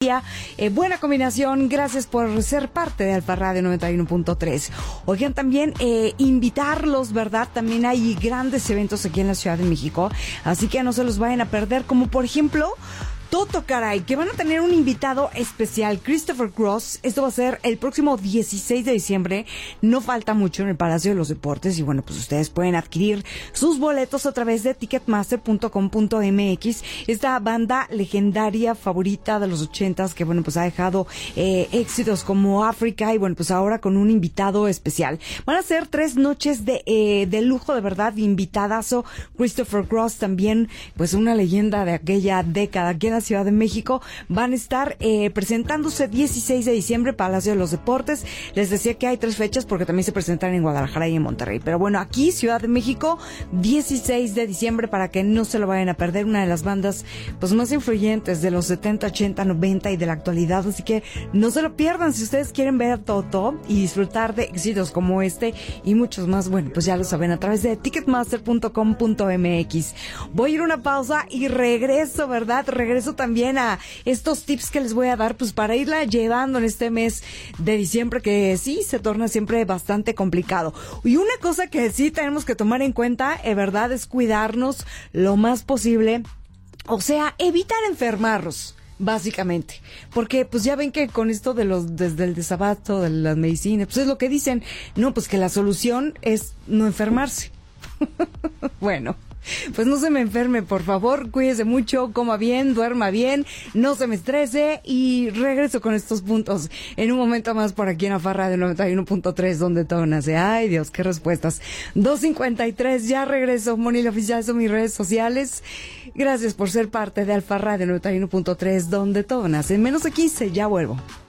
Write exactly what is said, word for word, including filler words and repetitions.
día. Eh, buena combinación, gracias por ser parte de Alfa Radio noventa y uno punto tres. Oigan, también eh, invitarlos, ¿verdad? También hay grandes eventos aquí en la Ciudad de México, así que no se los vayan a perder, como por ejemplo Toto Caray, que van a tener un invitado especial, Christopher Cross. Esto va a ser el próximo dieciséis de diciembre. No falta mucho en el Palacio de los Deportes. Y bueno, pues ustedes pueden adquirir sus boletos a través de ticketmaster punto com punto m x. Esta banda legendaria favorita de los ochentas, que bueno, pues ha dejado eh, éxitos como África. Y bueno, pues ahora con un invitado especial. Van a ser tres noches de, eh, de lujo, de verdad, invitadazo. Christopher Cross también, pues una leyenda de aquella década. Aquí en la Ciudad de México van a estar eh, presentándose dieciséis de diciembre, Palacio de los Deportes. Les decía que hay tres fechas porque también se presentan en Guadalajara y en Monterrey, pero bueno, aquí Ciudad de México, dieciséis de diciembre, para que no se lo vayan a perder. Una de las bandas pues más influyentes de los setenta, ochenta, noventa y de la actualidad, así que no se lo pierdan. Si ustedes quieren ver a Toto y disfrutar de éxitos como este y muchos más, bueno, pues ya lo saben, a través de ticketmaster punto com punto m x. Voy a ir a una pausa y regreso, ¿verdad? Regreso también a estos tips que les voy a dar pues para irla llevando en este mes de diciembre, que sí se torna siempre bastante complicado. Y una cosa que sí tenemos que tomar en cuenta, de verdad, es cuidarnos lo más posible, o sea, evitar enfermarnos, básicamente, porque pues ya ven que con esto de los, desde el desabasto de las medicinas, pues es lo que dicen, no, pues que la solución es no enfermarse. Bueno, pues no se me enferme, por favor, cuídese mucho, coma bien, duerma bien, no se me estrese, y regreso con estos puntos en un momento más por aquí en Alfa Radio noventa y uno punto tres, donde todo nace. Ay, Dios, qué respuestas. dos cincuenta y tres, ya regreso. Moni la Oficial son mis redes sociales. Gracias por ser parte de Alfa Radio noventa y uno punto tres, donde todo nace. Menos de quince, ya vuelvo.